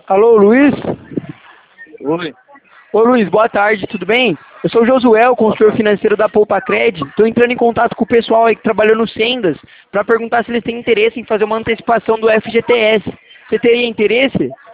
Alô, Luiz? Oi. Ô, Luiz, boa tarde, tudo bem? Eu sou o Josué, o consultor financeiro da Poupacred. Estou entrando em contato com o pessoal aí que trabalhou no Sendas para perguntar se eles têm interesse em fazer uma antecipação do FGTS. Você teria interesse?